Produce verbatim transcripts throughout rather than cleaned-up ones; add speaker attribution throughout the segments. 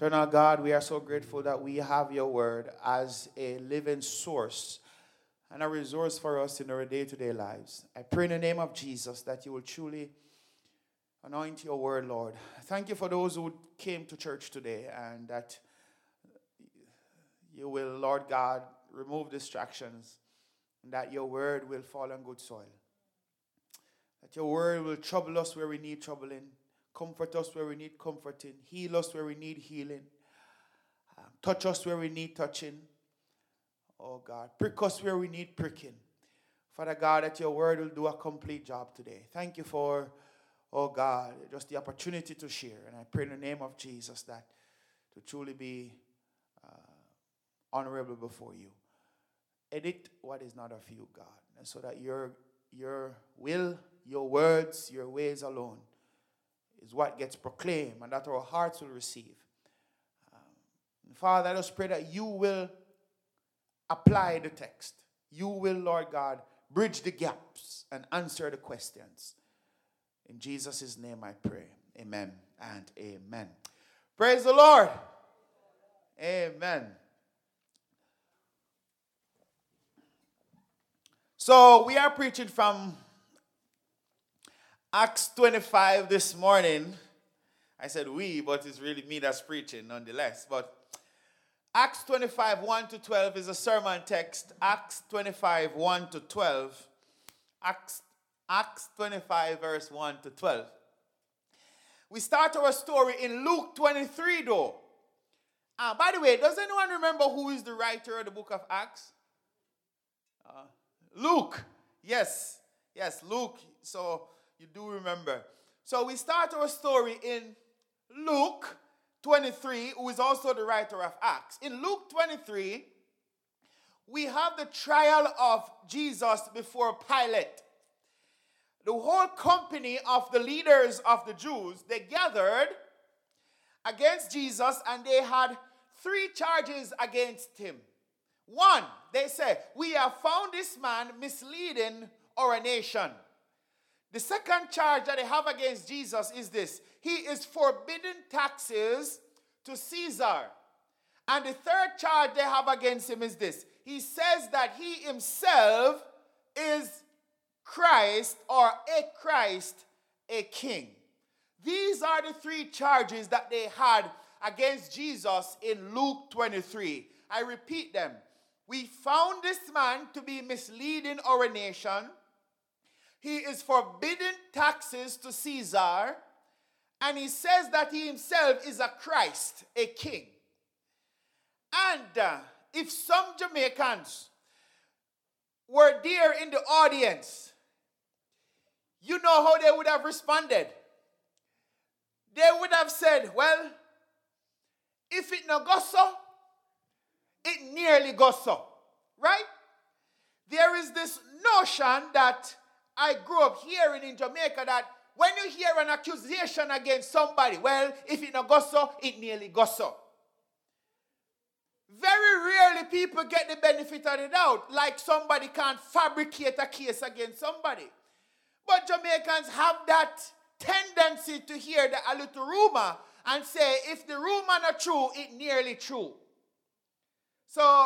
Speaker 1: Eternal God, we are so grateful that we have your word as a living source and a resource for us in our day-to-day lives. I pray in the name of Jesus that you will truly anoint your word, Lord. Thank you for those who came to church today, and that you will, Lord God, remove distractions, and that your word will fall on good soil. That your word will trouble us where we need troubling, comfort us where we need comforting, heal us where we need healing, um, touch us where we need touching. Oh God, prick us where we need pricking. Father God, that your word will do a complete job today. Thank you for, oh God, just the opportunity to share. And I pray in the name of Jesus that to truly be uh, honorable before you. Edit what is not of you, God, and so that your, your will, your words, your ways alone is what gets proclaimed, and that our hearts will receive. Um, Father, I just pray that you will apply the text. You will, Lord God, bridge the gaps and answer the questions. In Jesus' name I pray. Amen and amen. Praise the Lord. Amen. So we are preaching from Acts twenty-five this morning. I said we, but it's really me that's preaching nonetheless. But Acts twenty-five, one to twelve is a sermon text. Acts twenty-five, one to twelve. Acts, Acts twenty-five, verse one to twelve. We start our story in Luke twenty-three, though. Uh, by the way, does anyone remember who is the writer of the book of Acts? Uh, Luke. Yes. Yes, Luke. So you do remember. So we start our story in Luke twenty-three, who is also the writer of Acts. In Luke twenty-three, we have the trial of Jesus before Pilate. The whole company of the leaders of the Jews, they gathered against Jesus, and they had three charges against him. One, they said, we have found this man misleading our nation. The second charge that they have against Jesus is this: he is forbidding taxes to Caesar. And the third charge they have against him is this: he says that he himself is Christ, or a Christ, a king. These are the three charges that they had against Jesus in Luke twenty-three. I repeat them. We found this man to be misleading our nation. He is forbidding taxes to Caesar. And he says that he himself is a Christ, a king. And uh, if some Jamaicans were there in the audience, you know how they would have responded. They would have said, well, if it no go so, it nearly goes so, right? There is this notion that I grew up hearing in Jamaica, that when you hear an accusation against somebody, well, if it no goes so, it nearly goes so. Very rarely people get the benefit of the doubt, like somebody can't fabricate a case against somebody. But Jamaicans have that tendency to hear the, a little rumor and say, if the rumor not true, it nearly true. So,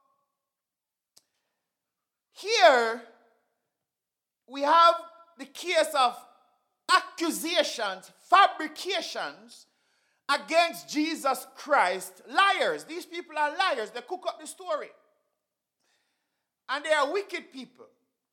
Speaker 1: here we have the case of accusations, fabrications against Jesus Christ. Liars. These people are liars. They cook up the story. And they are wicked people.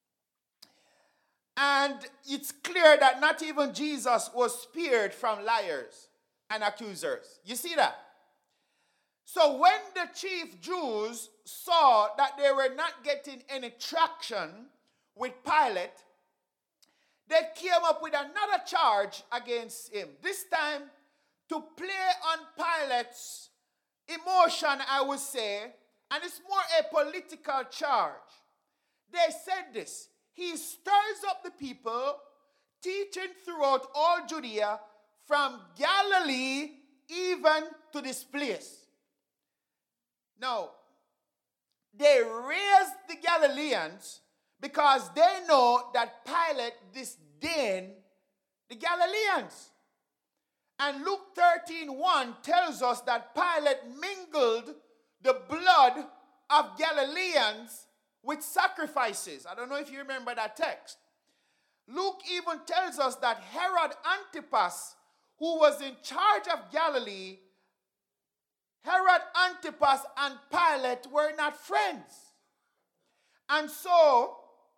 Speaker 1: And it's clear that not even Jesus was spared from liars and accusers. You see that? So when the chief Jews saw that they were not getting any traction with Pilate, they came up with another charge against him. This time, to play on Pilate's emotion, I would say, and it's more a political charge. They said this: he stirs up the people, teaching throughout all Judea, from Galilee even to this place. Now, they raised the Galileans because they know that Pilate disdained the Galileans. And Luke thirteen one tells us that Pilate mingled the blood of Galileans with sacrifices. I don't know if you remember that text. Luke even tells us that Herod Antipas, who was in charge of Galilee, Herod Antipas and Pilate were not friends. And so,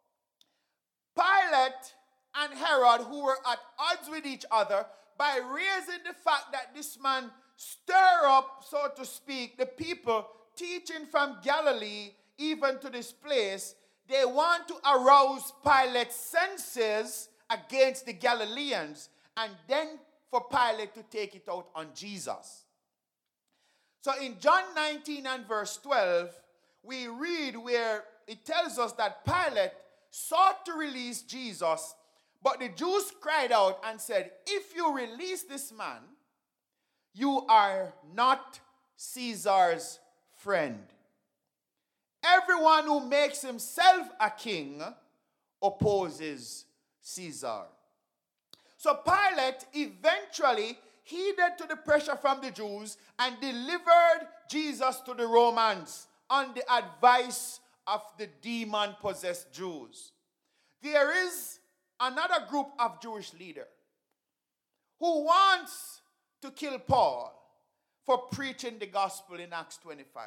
Speaker 1: Pilate and Herod, who were at odds with each other, by raising the fact that this man stir up, so to speak, the people teaching from Galilee even to this place, they want to arouse Pilate's senses against the Galileans and then for Pilate to take it out on Jesus. So in John nineteen and verse twelve, we read where it tells us that Pilate sought to release Jesus, but the Jews cried out and said, if you release this man, you are not Caesar's friend. Everyone who makes himself a king opposes Caesar. So Pilate eventually heeded to the pressure from the Jews and delivered Jesus to the Romans on the advice of the demon-possessed Jews. There is another group of Jewish leaders who wants to kill Paul for preaching the gospel in Acts twenty-five.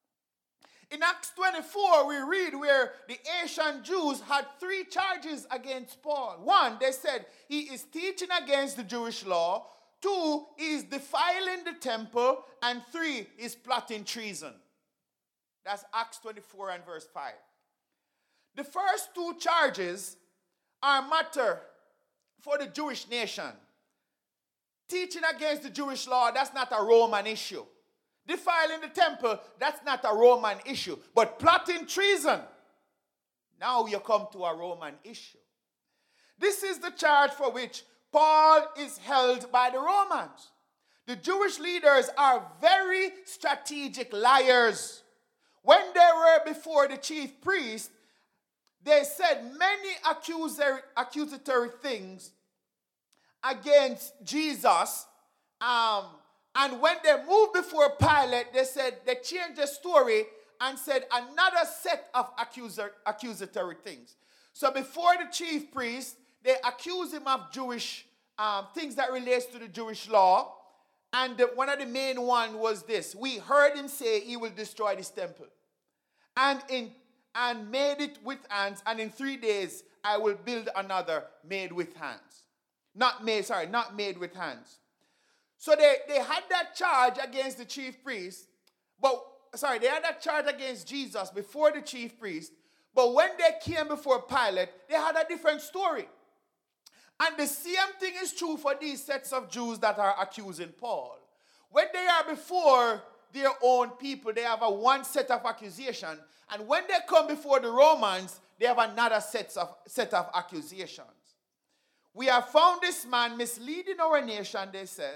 Speaker 1: In Acts twenty-four, we read where the Asian Jews had three charges against Paul. One, they said he is teaching against the Jewish law. Two, he is defiling the temple. And three, he is plotting treason. That's Acts twenty-four and verse five. The first two charges are matter for the Jewish nation. Teaching against the Jewish law, that's not a Roman issue. Defiling the temple, that's not a Roman issue. But plotting treason, now you come to a Roman issue. This is the charge for which Paul is held by the Romans. The Jewish leaders are very strategic liars. When they were before the chief priest, they said many accusatory, accusatory things against Jesus. Um, and when they moved before Pilate, they said, they changed the story and said another set of accuser, accusatory things. So before the chief priest, they accused him of Jewish um, things that relates to the Jewish law. And the, one of the main one was this. We heard him say he will destroy this temple. And in and made it with hands, and in three days I will build another made with hands. Not made, sorry, not made with hands. So they, they had that charge against the chief priest, but, sorry, they had that charge against Jesus before the chief priest, but when they came before Pilate, they had a different story. And the same thing is true for these sets of Jews that are accusing Paul. When they are before their own people, they have a one set of accusation, and when they come before the Romans, they have another set of, set of accusations. We have found this man misleading our nation, they says.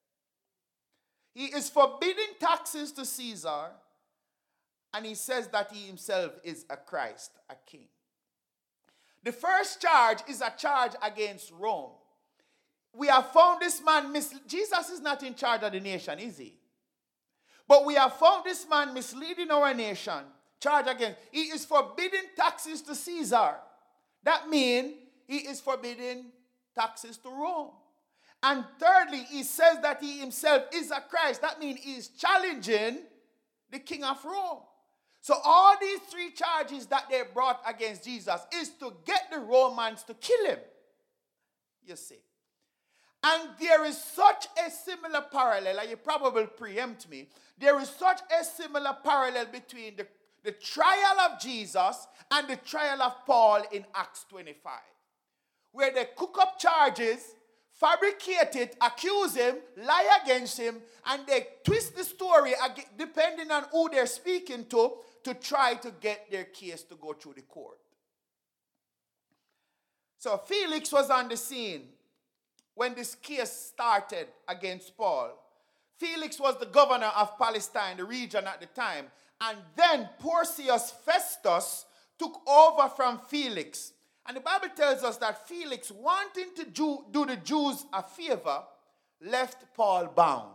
Speaker 1: He is forbidding taxes to Caesar, and he says that he himself is a Christ, a king. The first charge is a charge against Rome. We have found this man, mis- Jesus is not in charge of the nation, is he? But we have found this man misleading our nation, charge against. He is forbidding taxes to Caesar. That means he is forbidding taxes to Rome. And thirdly, he says that he himself is a Christ. That means he is challenging the king of Rome. So all these three charges that they brought against Jesus is to get the Romans to kill him. You see. And there is such a similar parallel, and you probably preempt me, there is such a similar parallel between the, the trial of Jesus and the trial of Paul in Acts twenty-five, where they cook up charges, fabricate it, accuse him, lie against him, and they twist the story depending on who they're speaking to to try to get their case to go through the court. So Felix was on the scene when this case started against Paul. Felix was the governor of Palestine, the region at the time. And then Porcius Festus took over from Felix. And the Bible tells us that Felix, wanting to do, do the Jews a favor, left Paul bound.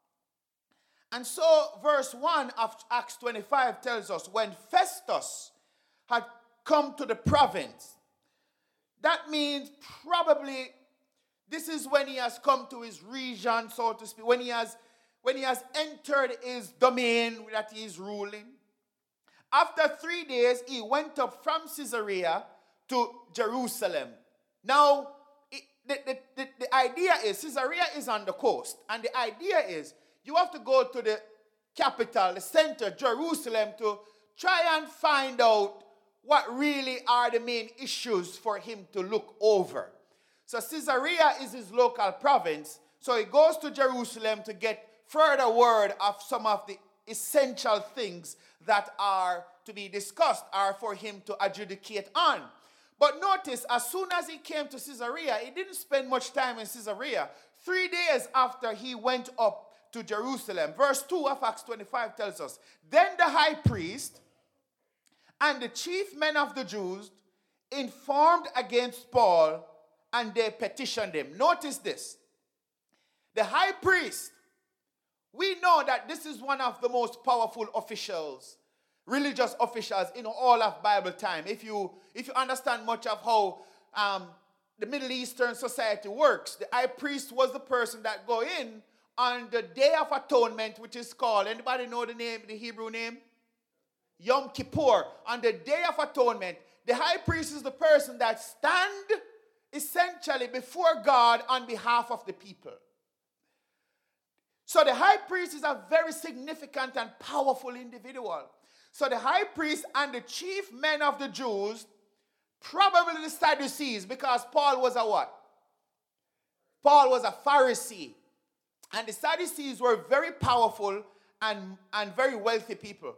Speaker 1: And so verse one of Acts twenty-five tells us when Festus had come to the province, that means probably this is when he has come to his region, so to speak, when he has, when he has entered his domain that he is ruling. After three days, he went up from Caesarea to Jerusalem. Now, it, the, the, the, the idea is, Caesarea is on the coast, and the idea is you have to go to the capital, the center, Jerusalem, to try and find out what really are the main issues for him to look over. So Caesarea is his local province, so he goes to Jerusalem to get further word of some of the essential things that are to be discussed, are for him to adjudicate on. But notice, as soon as he came to Caesarea, he didn't spend much time in Caesarea. Three days after he went up to Jerusalem, verse two of Acts twenty-five tells us, then the high priest and the chief men of the Jews informed against Paul, and they petitioned him. Notice this. The high priest, we know that this is one of the most powerful officials, religious officials in all of Bible time. If you, if you understand much of how um, the Middle Eastern society works, the high priest was the person that go in on the Day of Atonement, which is called, anybody know the name, the Hebrew name? Yom Kippur. On the Day of Atonement, the high priest is the person that stand essentially before God on behalf of the people. So the high priest is a very significant and powerful individual. So the high priest and the chief men of the Jews, probably the Sadducees, because Paul was a what? Paul was a Pharisee. And the Sadducees were very powerful and, and very wealthy people.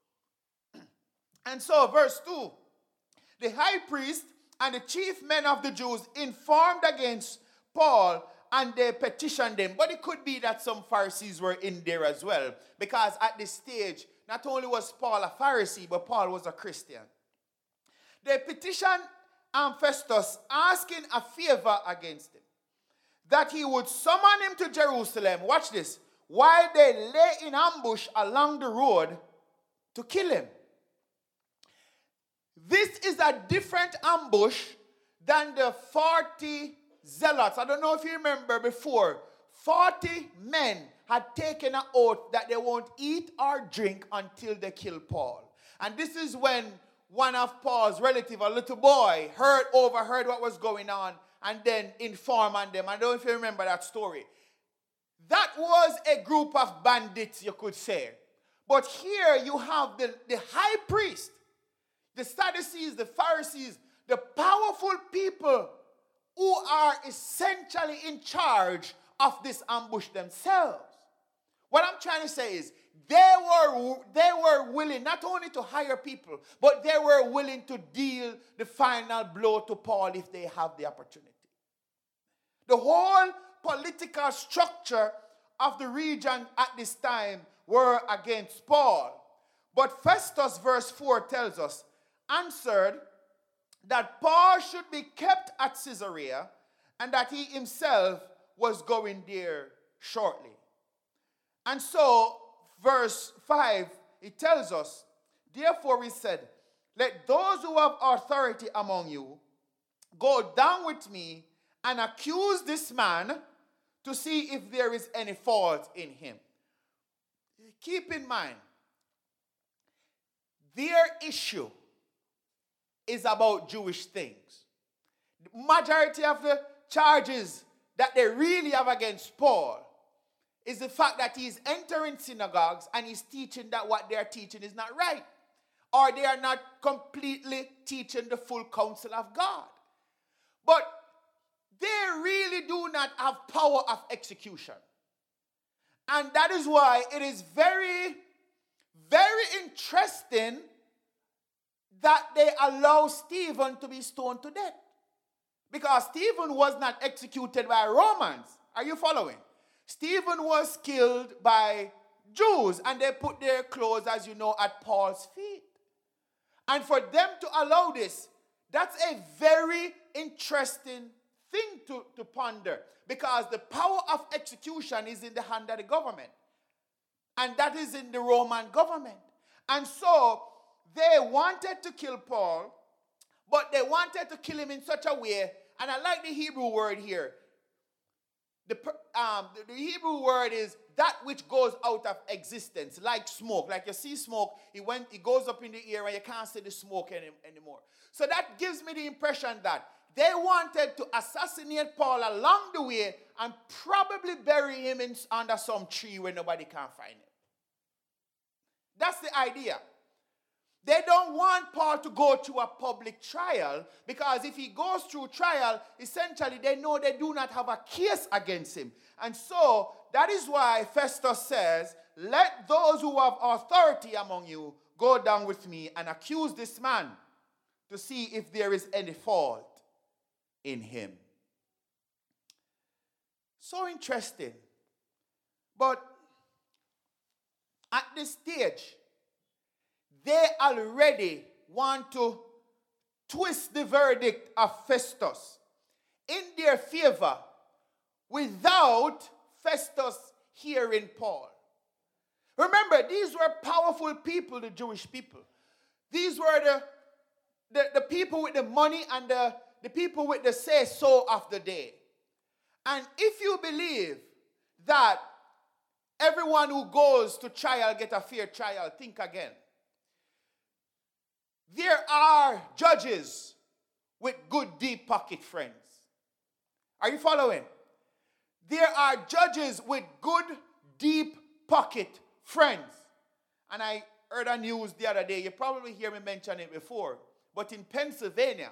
Speaker 1: And so verse two, the high priest and the chief men of the Jews informed against Paul, and they petitioned him. But it could be that some Pharisees were in there as well, because at this stage, not only was Paul a Pharisee, but Paul was a Christian. They petitioned um, Festus, asking a favor against him, that he would summon him to Jerusalem, watch this, while they lay in ambush along the road to kill him. This is a different ambush than the forty zealots. I don't know if you remember before, forty men had taken an oath that they won't eat or drink until they kill Paul. And this is when one of Paul's relatives, a little boy, heard, overheard what was going on and then informed on them. I don't know if you remember that story. That was a group of bandits, you could say. But here you have the, the high priest, the Sadducees, the Pharisees, the powerful people who are essentially in charge of this ambush themselves. What I'm trying to say is they were, they were willing not only to hire people, but they were willing to deal the final blow to Paul if they have the opportunity. The whole political structure of the region at this time were against Paul. But Festus, verse four, tells us, answered that Paul should be kept at Caesarea and that he himself was going there shortly. And so, verse five, it tells us, therefore he said, let those who have authority among you go down with me and accuse this man to see if there is any fault in him. Keep in mind, their issue is about Jewish things. The majority of the charges that they really have against Paul is the fact that he's entering synagogues and he's teaching that what they're teaching is not right, or they are not completely teaching the full counsel of God. But they really do not have power of execution. And that is why it is very, very interesting that they allow Stephen to be stoned to death. Because Stephen was not executed by Romans. Are you following? Stephen was killed by Jews, and they put their clothes, as you know, at Paul's feet. And for them to allow this, that's a very interesting thing to, to ponder, because the power of execution is in the hand of the government. And that is in the Roman government. And so they wanted to kill Paul, but they wanted to kill him in such a way, and I like the Hebrew word here. The, um, the, the Hebrew word is that which goes out of existence, like smoke. Like you see smoke, it, went, it goes up in the air and you can't see the smoke any, anymore. So that gives me the impression that they wanted to assassinate Paul along the way and probably bury him in, under some tree where nobody can find him. That's the idea. They don't want Paul to go through a public trial, because if he goes through trial, essentially they know they do not have a case against him. And so that is why Festus says, let those who have authority among you go down with me and accuse this man to see if there is any fault in him. So interesting. But at this stage, they already want to twist the verdict of Festus in their favor without Festus hearing Paul. Remember, these were powerful people, the Jewish people. These were the, the, the people with the money and the, the people with the say-so of the day. And if you believe that everyone who goes to trial get a fair trial, think again. There are judges with good deep pocket friends. Are you following? There are judges with good deep pocket friends. And I heard a news the other day, you probably hear me mention it before, but in Pennsylvania,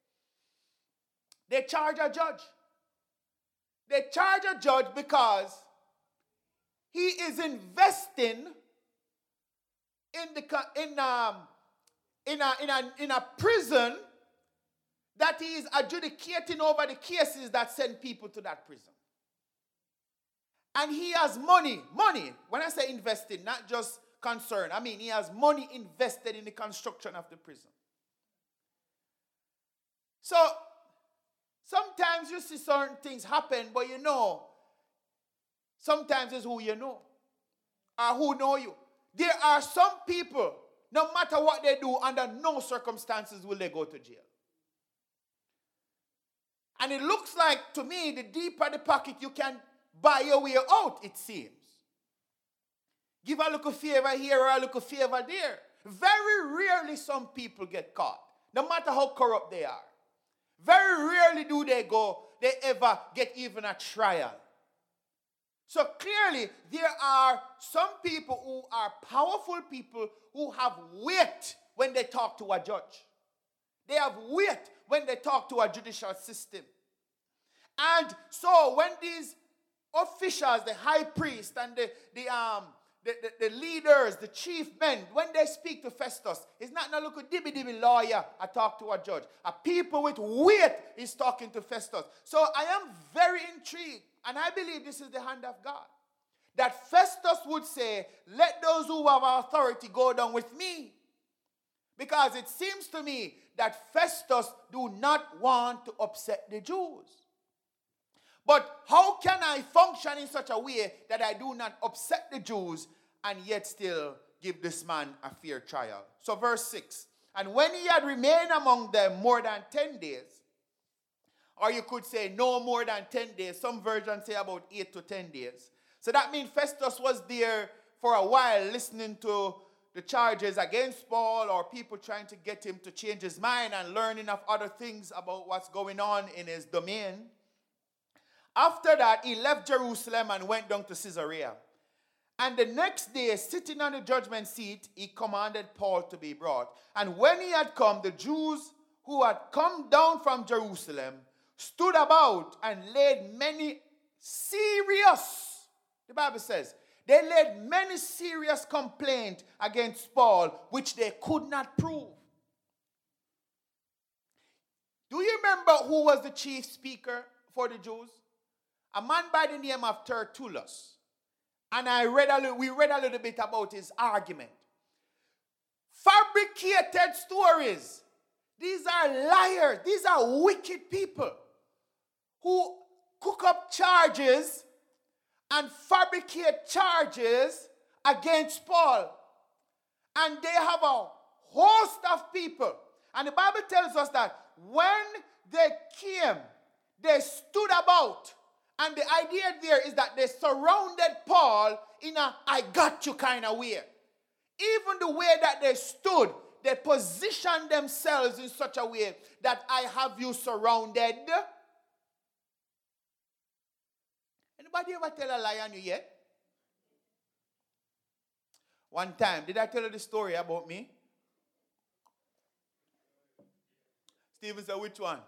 Speaker 1: they charge a judge. They charge a judge because he is investing in the in um in a in a in a prison that he is adjudicating over the cases that send people to that prison. And he has money, money. When I say investing, not just concern. I mean, he has money invested in the construction of the prison. So sometimes you see certain things happen, but you know, sometimes it's who you know or who know you. There are some people, no matter what they do, under no circumstances will they go to jail. And it looks like, to me, the deeper the pocket, you can buy your way out, it seems. Give a little favor here or a little favor there. Very rarely some people get caught, no matter how corrupt they are. Very rarely do they go, they ever get even a trial. So clearly, there are some people who are powerful people who have weight when they talk to a judge. They have weight when they talk to a judicial system. And so when these officials, the high priest and the, the, um, the, the, the leaders, the chief men, when they speak to Festus, it's not no little dibby-dibby lawyer I talk to a judge. A people with weight is talking to Festus. So I am very intrigued, and I believe this is the hand of God, that Festus would say, let those who have authority go down with me. Because it seems to me that Festus do not want to upset the Jews. But how can I function in such a way that I do not upset the Jews and yet still give this man a fair trial? So verse six, and when he had remained among them more than ten days, or you could say no more than ten days, some versions say about eight to ten days. So that means Festus was there for a while listening to the charges against Paul, or people trying to get him to change his mind and learning of other things about what's going on in his domain. After that, he left Jerusalem and went down to Caesarea. And the next day, sitting on the judgment seat, he commanded Paul to be brought. And when he had come, the Jews who had come down from Jerusalem stood about and laid many serious, the Bible says, they laid many serious complaints against Paul, which they could not prove. Do you remember who was the chief speaker for the Jews? A man by the name of Tertullus. And I read a little, we read a little bit about his argument. Fabricated stories. These are liars. These are wicked people. who cook up charges and fabricate charges against Paul. And they have a host of people. And the Bible tells us that when they came, they stood about. And the idea there is that they surrounded Paul in a I got you kind of way. Even the way that they stood, they positioned themselves in such a way that I have you surrounded. Anybody ever tell a lie on you yet? One time, did I tell you the story about me? Stephen said, which one?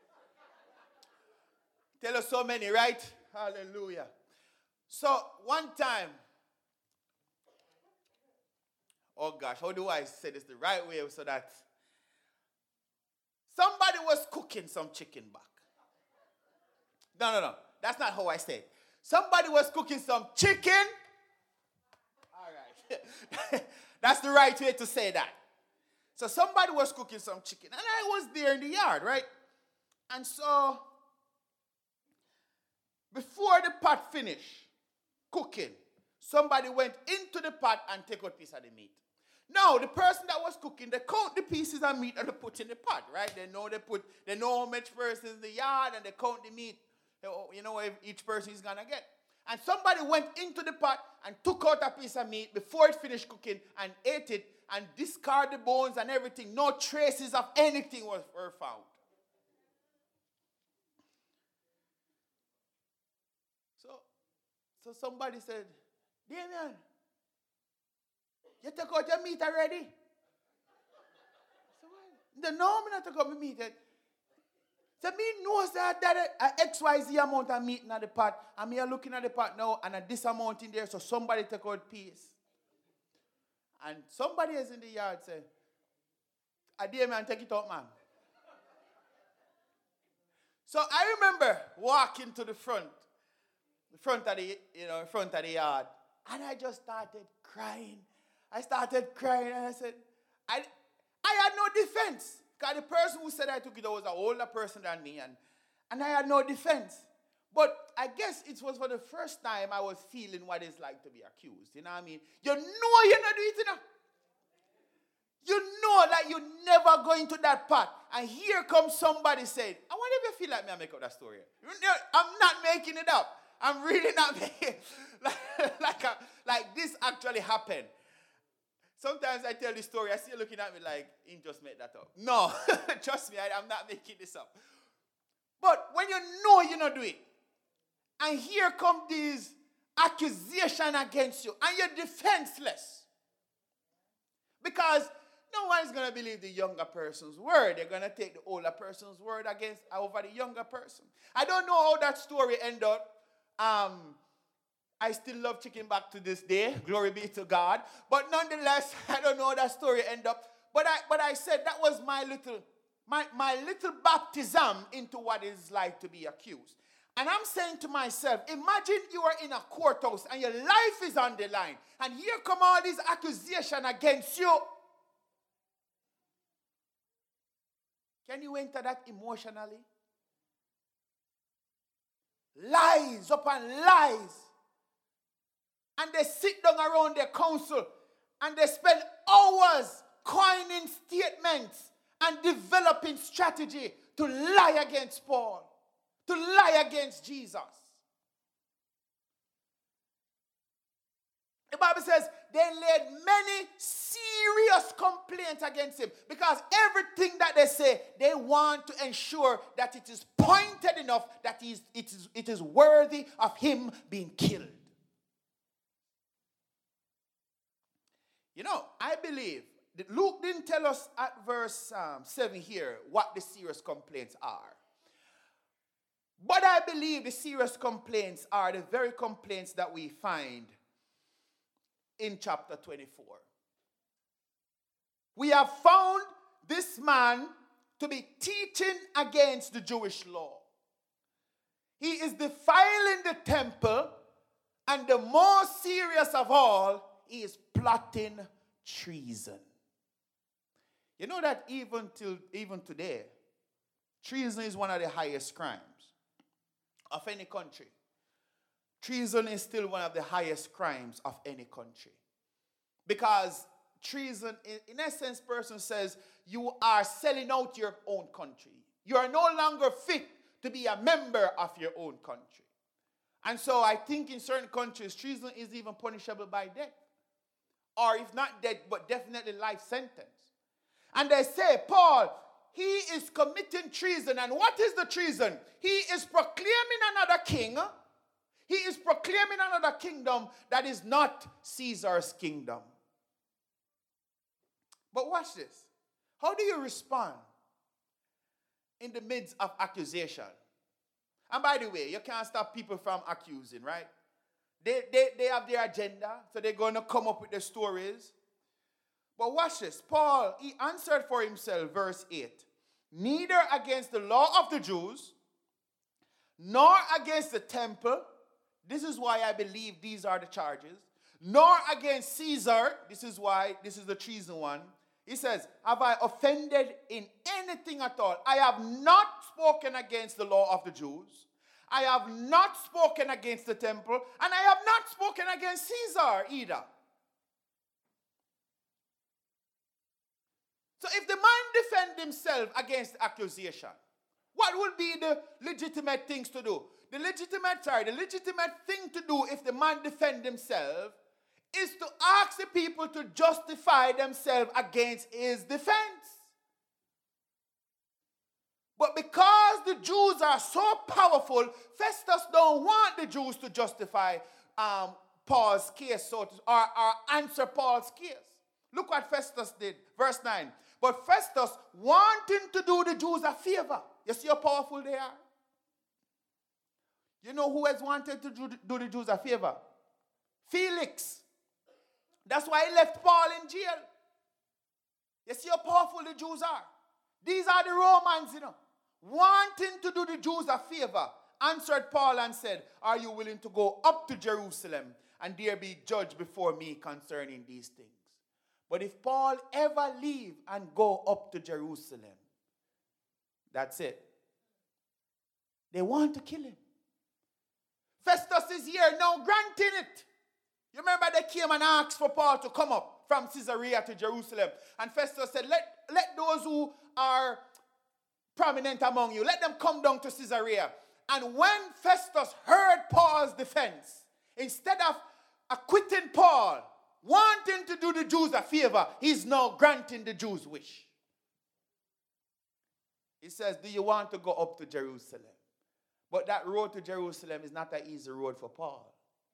Speaker 1: Tell us so many, right? Hallelujah. So, one time, oh gosh, how do I say this the right way so that somebody was cooking some chicken back? No, no, no. That's not how I say it. Somebody was cooking some chicken. All right. That's the right way to say that. So somebody was cooking some chicken. And I was there in the yard, right? And so, before the pot finished cooking, somebody went into the pot and take out a piece of the meat. Now, the person that was cooking, they count the pieces of meat and they put in the pot, right? They know they put, they know how much person is in the yard and they count the meat. You know if each person is going to get. And somebody went into the pot and took out a piece of meat before it finished cooking and ate it and discarded the bones and everything. No traces of anything was, were found. So, so somebody said, Damien, you took out your meat already? So, no, I'm not taking out my meat yet. So me knows that that a X Y Z amount of meat in the pot, and me are looking at the pot now, and a this amount in there, so somebody take out piece. And somebody is in the yard say, I dare man, take it out, man. So I remember walking to the front, the front of the, you know, front of the yard, and I just started crying. I started crying, and I said, I, I had no defense. Because the person who said I took it out was an older person than me, and, and I had no defense. But I guess it was for the first time I was feeling what it's like to be accused. You know what I mean? You know you're not doing it, you know. You know that you're never going to that part. And here comes somebody saying, I wonder if you feel like me I make up that story. I'm not making it up. I'm really not making it. Like, like, a, like this actually happened. Sometimes I tell this story, I see you looking at me like, he just made that up. No, trust me, I, I'm not making this up. But when you know you're not doing it, and here come these accusations against you, and you're defenseless. Because no one is going to believe the younger person's word. They're going to take the older person's word against over the younger person. I don't know how that story ended up. Um... I still love chicken back to this day. Glory be to God. But nonetheless, I don't know how that story ended up. But I but I said that was my little my, my little baptism into what it's like to be accused. And I'm saying to myself, imagine you are in a courthouse and your life is on the line. And here come all these accusations against you. Can you enter that emotionally? Lies upon lies. And they sit down around their council and they spend hours coining statements and developing strategy to lie against Paul, to lie against Jesus. The Bible says they laid many serious complaints against him because everything that they say, they want to ensure that it is pointed enough that it is, it is worthy of him being killed. You know, I believe that Luke didn't tell us at verse um, seven here what the serious complaints are. But I believe the serious complaints are the very complaints that we find in chapter twenty-four. We have found this man to be teaching against the Jewish law. He is defiling the temple, and the most serious of all, he is plotting treason. You know that even till even today, treason is one of the highest crimes. of any country, treason is still one of the highest crimes of any country. Because treason, in essence, person says you are selling out your own country. You are no longer fit to be a member of your own country. And so I think in certain countries, treason is even punishable by death. Or if not death, but definitely life sentence. And they say, Paul, he is committing treason. And what is the treason? He is proclaiming another king. He is proclaiming another kingdom that is not Caesar's kingdom. But watch this. How do you respond in the midst of accusation? And by the way, you can't stop people from accusing, right? They, they, they have their agenda, so they're going to come up with the stories. But watch this. Paul, he answered for himself, verse eight. Neither against the law of the Jews, nor against the temple. This is why I believe these are the charges. Nor against Caesar. This is why, this is the treason one. He says, have I offended in anything at all? I have not spoken against the law of the Jews. I have not spoken against the temple. And I have not spoken against Caesar either. So if the man defend himself against the accusation, what would be the legitimate things to do? The legitimate, sorry, the legitimate thing to do if the man defend himself is to ask the people to justify themselves against his defense. But because the Jews are so powerful, Festus don't want the Jews to justify um, Paul's case, so to, or, or answer Paul's case. Look what Festus did, verse nine. But Festus wanting to do the Jews a favor. You see how powerful they are? You know who has wanted to do, do the Jews a favor? Felix. That's why he left Paul in jail. You see how powerful the Jews are? These are the Romans, you know. Wanting to do the Jews a favor, answered Paul and said, are you willing to go up to Jerusalem and there be judged before me concerning these things? But if Paul ever leave and go up to Jerusalem, that's it. They want to kill him. Festus is here now granting it. You remember they came and asked for Paul to come up from Caesarea to Jerusalem. And Festus said, let, let those who are prominent among you, let them come down to Caesarea. And when Festus heard Paul's defense, instead of acquitting Paul, wanting to do the Jews a favor, he's now granting the Jews' wish. He says, do you want to go up to Jerusalem? But that road to Jerusalem is not an easy road for Paul.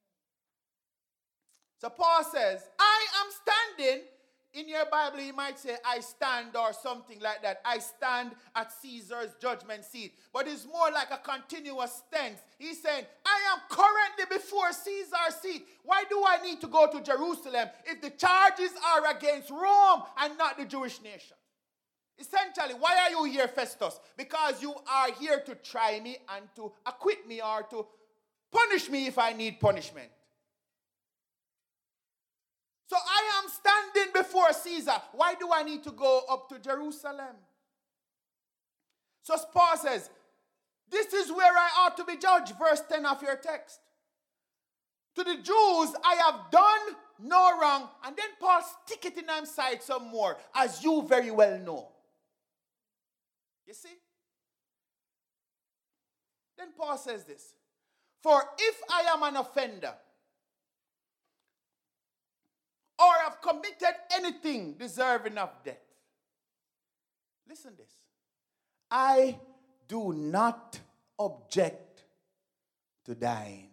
Speaker 1: So Paul says, I am standing. In your Bible, you might say, I stand or something like that. I stand at Caesar's judgment seat. But it's more like a continuous tense. He's saying, I am currently before Caesar's seat. Why do I need to go to Jerusalem if the charges are against Rome and not the Jewish nation? Essentially, why are you here, Festus? Because you are here to try me and to acquit me or to punish me if I need punishment. So I am standing before Caesar. Why do I need to go up to Jerusalem? So Paul says, this is where I ought to be judged. Verse ten of your text. To the Jews, I have done no wrong. And then Paul stick it in them side some more, as you very well know. You see? Then Paul says this. For if I am an offender, or have committed anything deserving of death. Listen this. I do not object to dying.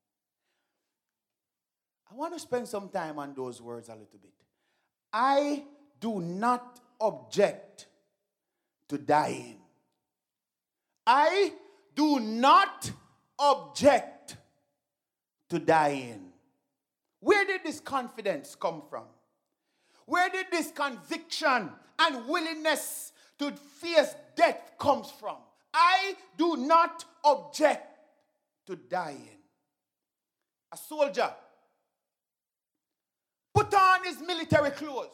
Speaker 1: I want to spend some time on those words a little bit. I do not object to dying. I do not object to dying. Where did this confidence come from? Where did this conviction and willingness to face death comes from? I do not object to dying. A soldier put on his military clothes,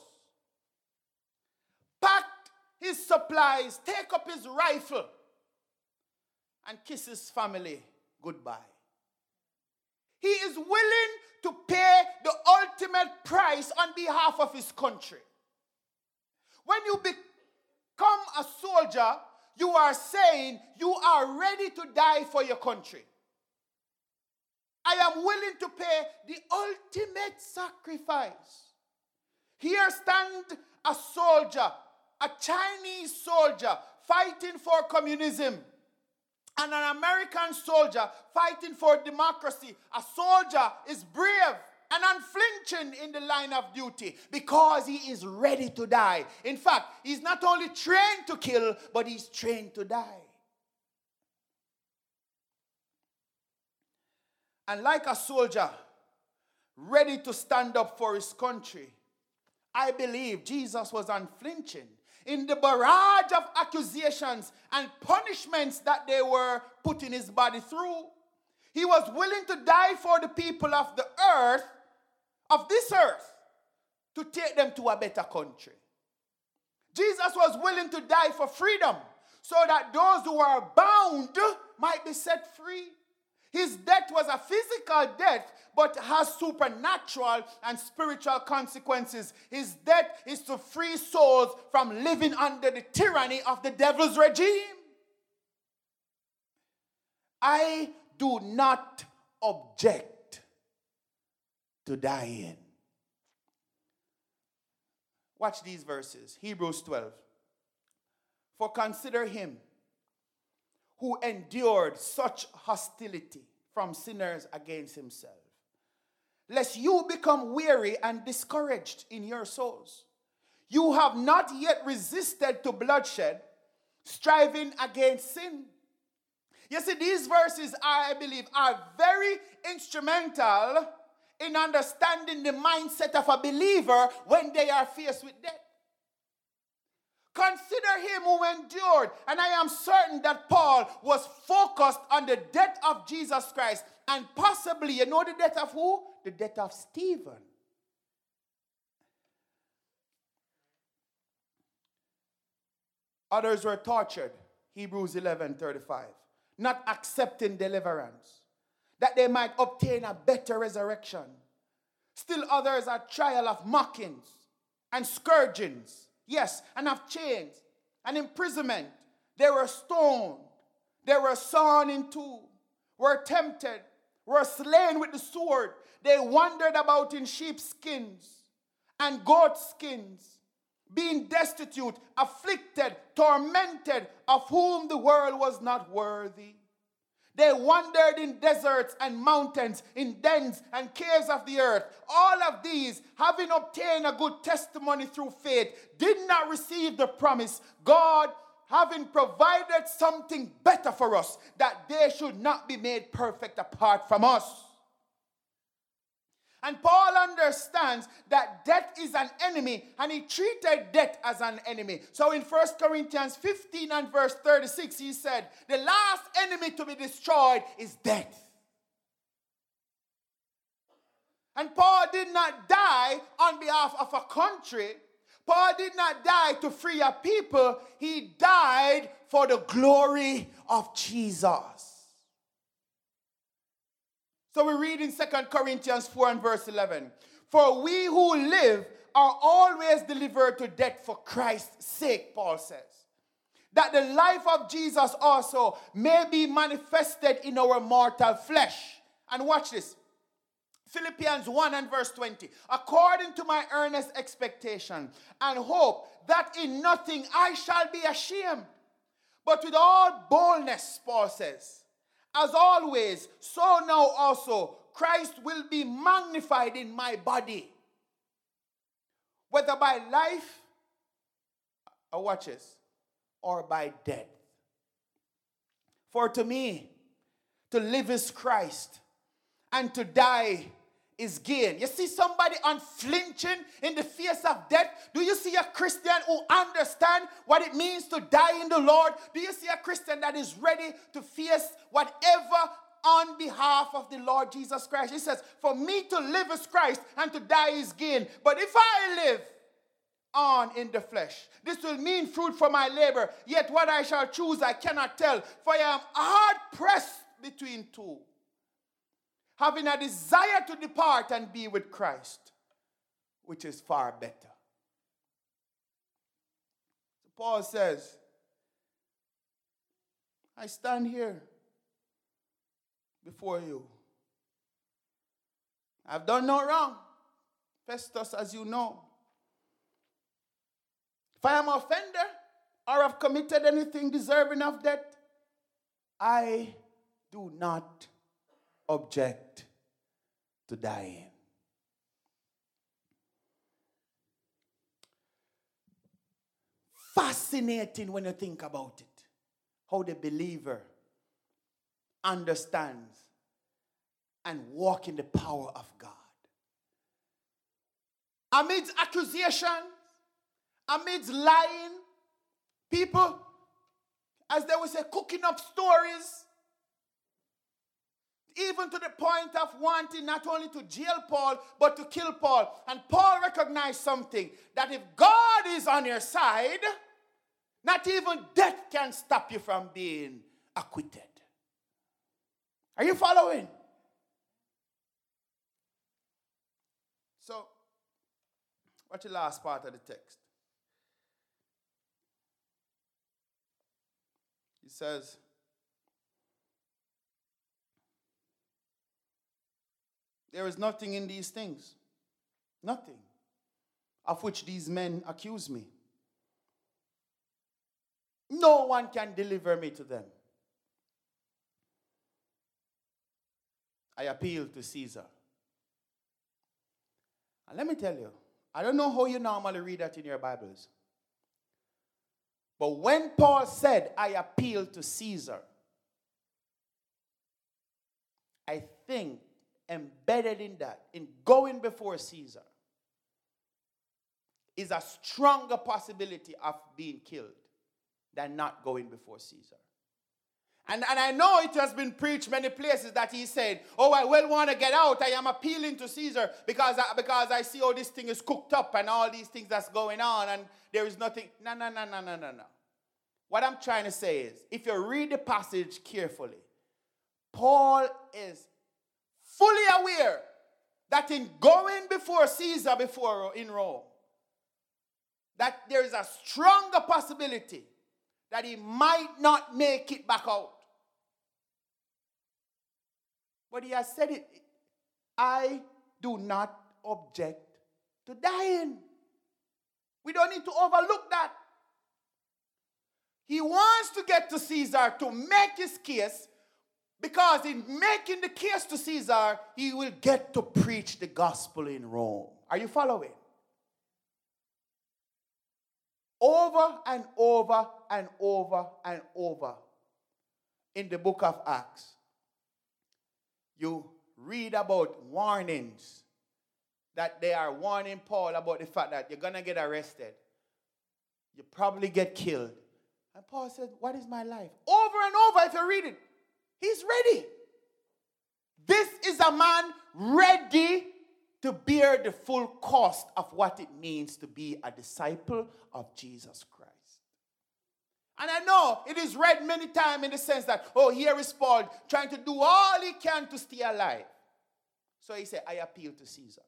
Speaker 1: packed his supplies, take up his rifle, and kiss his family goodbye. He is willing to pay the ultimate price on behalf of his country. When you become a soldier, you are saying you are ready to die for your country. I am willing to pay the ultimate sacrifice. Here stands a soldier, a Chinese soldier fighting for communism, and an American soldier fighting for democracy. A soldier is brave and unflinching in the line of duty because he is ready to die. In fact, he's not only trained to kill, but he's trained to die. And like a soldier ready to stand up for his country, I believe Jesus was unflinching in the barrage of accusations and punishments that they were putting his body through. He was willing to die for the people of the earth, of this earth, to take them to a better country. Jesus was willing to die for freedom so that those who are bound might be set free. His death was a physical death, but has supernatural and spiritual consequences. His death is to free souls from living under the tyranny of the devil's regime. I do not object to dying. Watch these verses. Hebrews twelve. For consider him who endured such hostility from sinners against himself, lest you become weary and discouraged in your souls. You have not yet resisted to bloodshed, striving against sin. You see, these verses, I believe, are very instrumental in understanding the mindset of a believer when they are faced with death. Consider him who endured. And I am certain that Paul was focused on the death of Jesus Christ. And possibly, you know the death of who? The death of Stephen. Others were tortured. Hebrews eleven thirty-five. Not accepting deliverance, that they might obtain a better resurrection. Still others are trial of mockings and scourgings. Yes, and of chains and imprisonment. They were stoned. They were sawn in two. Were tempted. Were slain with the sword. They wandered about in sheepskins and goat skins, being destitute, afflicted, tormented, of whom the world was not worthy. They wandered in deserts and mountains, in dens and caves of the earth. All of these, having obtained a good testimony through faith, did not receive the promise. God, having provided something better for us, that they should not be made perfect apart from us. And Paul understands that death is an enemy, and he treated death as an enemy. So in First Corinthians fifteen and verse thirty-six, he said, the last enemy to be destroyed is death. And Paul did not die on behalf of a country. Paul did not die to free a people. He died for the glory of Jesus. So we read in Second Corinthians four and verse eleven. For we who live are always delivered to death for Christ's sake, Paul says, that the life of Jesus also may be manifested in our mortal flesh. And watch this. Philippians one and verse twenty. According to my earnest expectation and hope that in nothing I shall be ashamed, but with all boldness, Paul says, as always, so now also Christ will be magnified in my body, whether by life, or watch this, or by death. For to me, to live is Christ, and to die is gain. You see somebody unflinching in the face of death? Do you see a Christian who understands what it means to die in the Lord? Do you see a Christian that is ready to face whatever on behalf of the Lord Jesus Christ? He says, for me to live is Christ and to die is gain. But if I live on in the flesh, this will mean fruit for my labor. Yet what I shall choose I cannot tell. For I am hard pressed between two, having a desire to depart and be with Christ, which is far better. So Paul says, I stand here before you. I've done no wrong, Festus, as you know. If I am an offender or have committed anything deserving of death, I do not object to dying. Fascinating when you think about it, how the believer understands and walks in the power of God. Amidst accusations, amidst lying, people, as they would say, cooking up stories, even to the point of wanting not only to jail Paul, but to kill Paul. And Paul recognized something, that if God is on your side, not even death can stop you from being acquitted. Are you following? So, watch the last part of the text. He says, there is nothing in these things, nothing, of which these men accuse me. No one can deliver me to them. I appeal to Caesar. And let me tell you, I don't know how you normally read that in your Bibles. But when Paul said, I appeal to Caesar, I think embedded in that, in going before Caesar, is a stronger possibility of being killed than not going before Caesar. And, and I know it has been preached many places that he said, oh, I well want to get out. I am appealing to Caesar because I, because I see how this thing is cooked up and all these things that's going on and there is nothing. No, no, no, no, no, no, no. What I'm trying to say is, if you read the passage carefully, Paul is fully aware that in going before Caesar before in Rome, that there is a stronger possibility that he might not make it back out. But he has said it, I do not object to dying. We don't need to overlook that. He wants to get to Caesar to make his case, because in making the case to Caesar, he will get to preach the gospel in Rome. Are you following? Over and over and over and over in the book of Acts, you read about warnings that they are warning Paul about the fact that you're going to get arrested. You probably get killed. And Paul said, what is my life? Over and over, if you read it, he's ready. This is a man ready to bear the full cost of what it means to be a disciple of Jesus Christ. And I know it is read many times in the sense that, oh, here is Paul trying to do all he can to stay alive. So he said, I appeal to Caesar.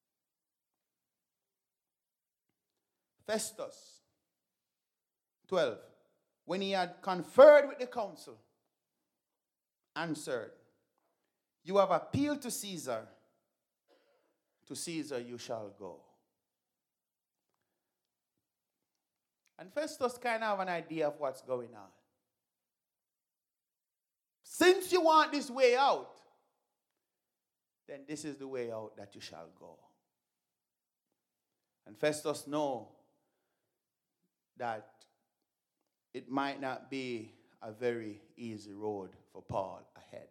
Speaker 1: Festus, twelve, when he had conferred with the council, answered, you have appealed to Caesar. To Caesar you shall go. And Festus kind of have an idea of what's going on. Since you want this way out, then this is the way out that you shall go. And Festus knows that it might not be a very easy road for Paul ahead.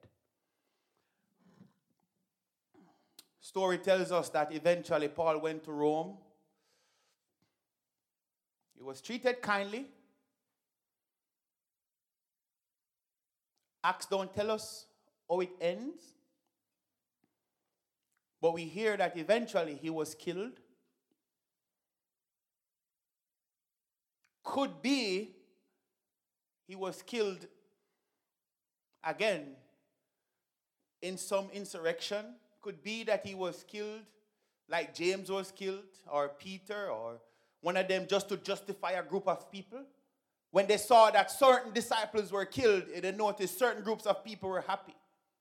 Speaker 1: Story tells us that eventually Paul went to Rome. He was treated kindly. Acts don't tell us how it ends. But we hear that eventually he was killed. Could be he was killed again in some insurrection. Could be that he was killed like James was killed, or Peter, or one of them, just to justify a group of people. When they saw that certain disciples were killed, they noticed certain groups of people were happy.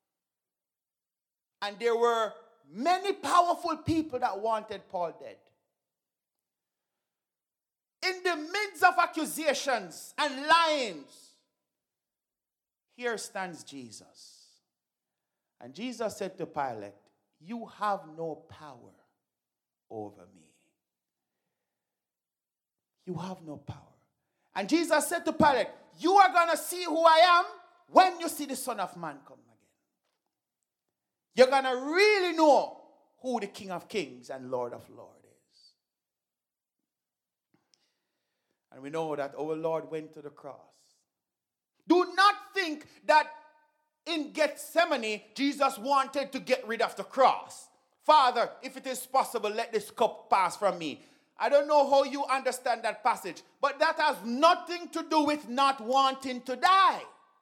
Speaker 1: And there were many powerful people that wanted Paul dead. In the midst of accusations and lyings, here stands Jesus. And Jesus said to Pilate, "You have no power over me. You have no power." And Jesus said to Pilate, "You are going to see who I am when you see the Son of Man come again. You're going to really know who the King of Kings and Lord of Lords is." And we know that our Lord went to the cross. Do not think that in Gethsemane, Jesus wanted to get rid of the cross. "Father, if it is possible, let this cup pass from me." I don't know how you understand that passage, but that has nothing to do with not wanting to die.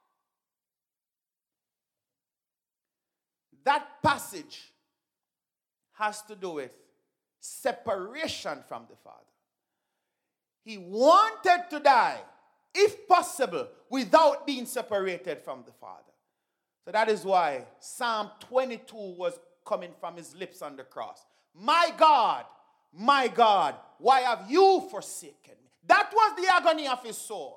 Speaker 1: That passage has to do with separation from the Father. He wanted to die, if possible, without being separated from the Father. So that is why Psalm twenty-two was coming from his lips on the cross. "My God, my God, why have you forsaken me?" That was the agony of his soul.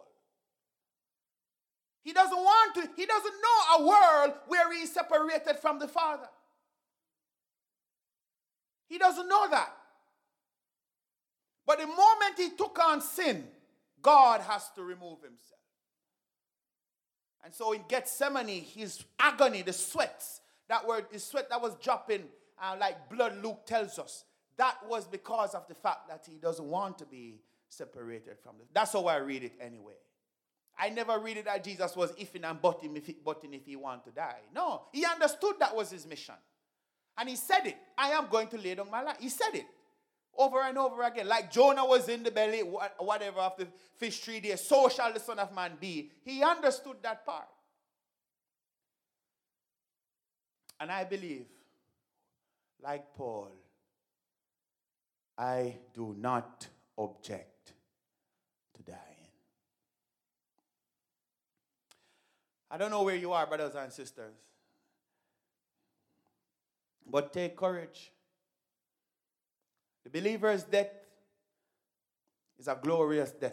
Speaker 1: He doesn't want to, he doesn't know a world where he is separated from the Father. He doesn't know that. But the moment he took on sin, God has to remove himself. And so in Gethsemane, his agony, the sweats, that were the sweat that was dropping uh, like blood, Luke tells us, that was because of the fact that he doesn't want to be separated from it. That's how I read it anyway. I never read it that Jesus was ifing and butting if he, butting if he wanted to die. No, he understood that was his mission. And he said it. "I am going to lay down my life." He said it over and over again. Like Jonah was in the belly, whatever, of the fish three days, so shall the Son of Man be. He understood that part. And I believe, like Paul, I do not object to dying. I don't know where you are, brothers and sisters, but take courage. The believer's death is a glorious death.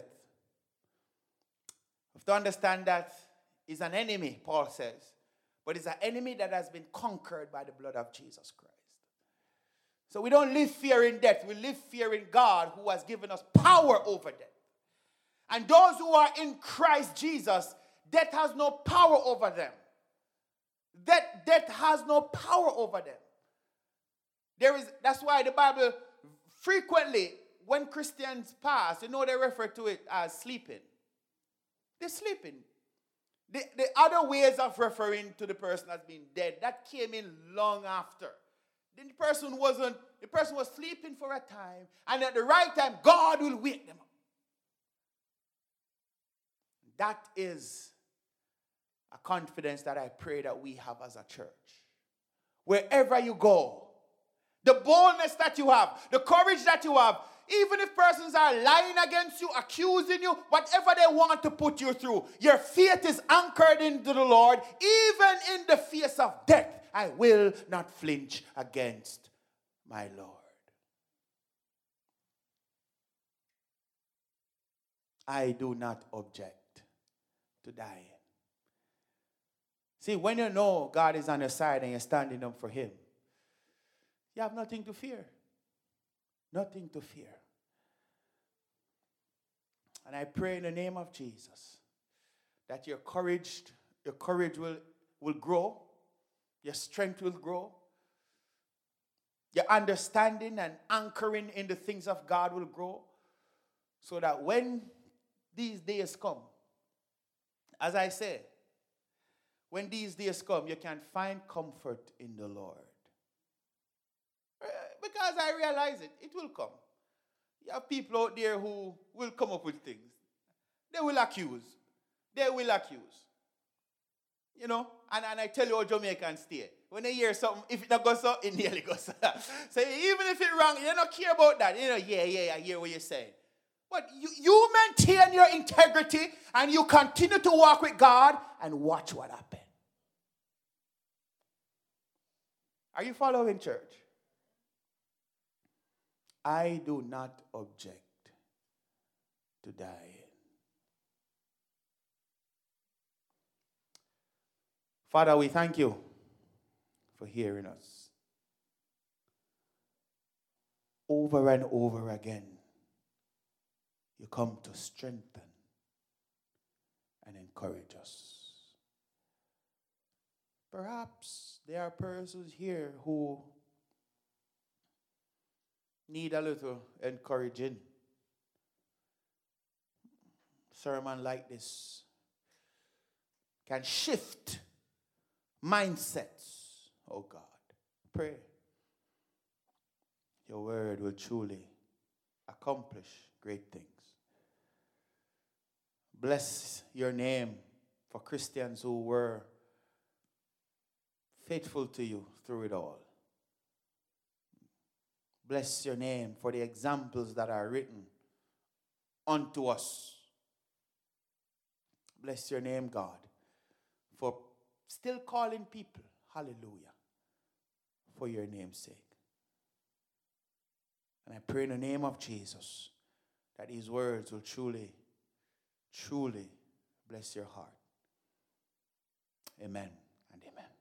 Speaker 1: You have to understand that he's an enemy, Paul says, but it's an enemy that has been conquered by the blood of Jesus Christ. So we don't live fearing death. We live fearing God, who has given us power over death. And those who are in Christ Jesus, death has no power over them. Death, death has no power over them. There is, that's why the Bible frequently, when Christians pass, you know, they refer to it as sleeping. They're sleeping. The, the other ways of referring to the person as being dead, that came in long after. Then the person wasn't, the person was sleeping for a time, and at the right time, God will wake them up. That is a confidence that I pray that we have as a church. Wherever you go, the boldness that you have, the courage that you have, even if persons are lying against you, accusing you, whatever they want to put you through, your faith is anchored into the Lord. Even in the face of death, I will not flinch against my Lord. I do not object to dying. See, when you know God is on your side and you're standing up for him, you have nothing to fear. Nothing to fear. And I pray in the name of Jesus that your courage, your courage will, will grow, your strength will grow, your understanding and anchoring in the things of God will grow, so that when these days come, as I say, when these days come, you can find comfort in the Lord. Because I realize it, it will come. You have people out there who will come up with things. They will accuse. They will accuse. You know, and, and I tell you how Jamaicans stay. When they hear something, if it not goes so, it nearly goes so. So even if it's wrong, you don't care about that. You know, yeah, yeah, I hear what you're saying. But you, you maintain your integrity and you continue to walk with God and watch what happens. Are you following, church? I do not object to dying. Father, we thank you for hearing us. Over and over again, you come to strengthen and encourage us. Perhaps there are persons here who need a little encouraging. Sermon like this can shift mindsets. Oh God, pray your word will truly accomplish great things. Bless your name for Christians who were faithful to you through it all. Bless your name for the examples that are written unto us. Bless your name, God, for still calling people, hallelujah, for your name's sake. And I pray in the name of Jesus that these words will truly, truly bless your heart. Amen and amen.